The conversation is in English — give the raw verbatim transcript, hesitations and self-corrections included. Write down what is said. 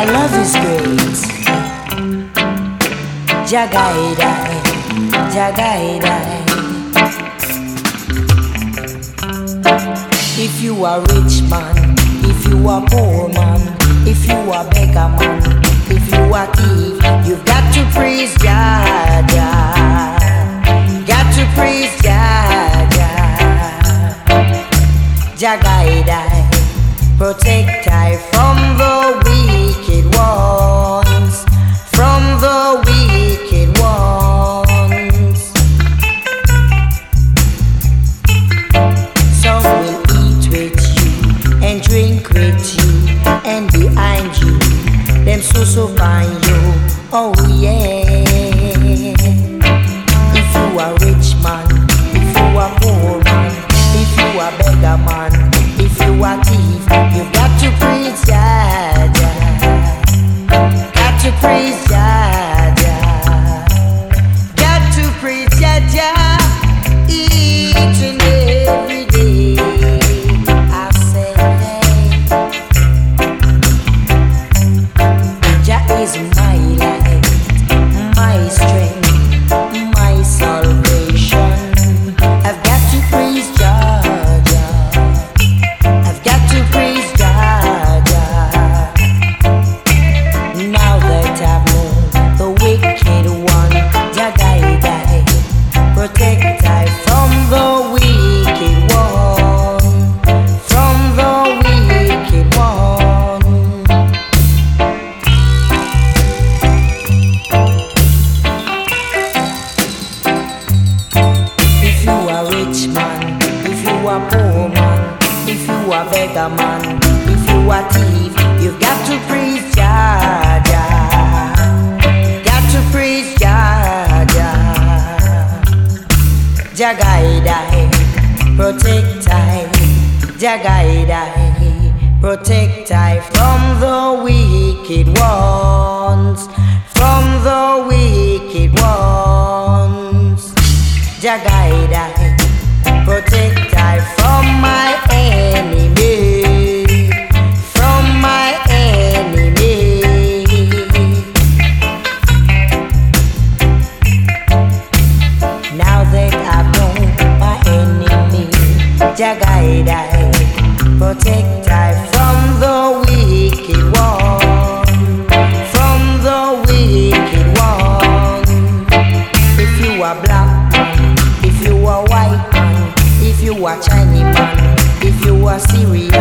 Thy love is great. Jah guide I, Jah guide I. If you are rich man, if you are poor man, if you are beggar man, if you are thief, you've got to praise Jah, Jah. Got to praise Jah, Jah. Jah guide I, protect I from the wicked ones, from the wicked ones. Some will eat with you and drink with you, and behind you, them so so find you. Oh yeah. If you are rich man, if you are poor man, if you are beggar man, if you are thief, you've got to praise Jah, Jah. Got to praise Jah, Jah. Got to praise Jah, Jah. Each and every day I say, Jah is my light, my strength, my salvation. I've got to praise Jah, Jah. I've got to praise Jah, Jah. Now that I've known the wicked one, Jah guide I, protect I from the wicked one, from the wicked one. If you are rich man, if you are poor man, if you are beggar man, if you are thief, you've got to praise Jah, Jah. Got to praise Jah, Jah. Jah guide I, protect I, Jah guide I, protect I from the wicked ones, from the wicked ones. Jah guide I, protect I from my enemy, from my enemy. Now that I've known my enemy, Jah guide I, protect I from the wicked one, from the wicked one. If you are black man, if you are white man, if you are Chinese man, if you are Syrian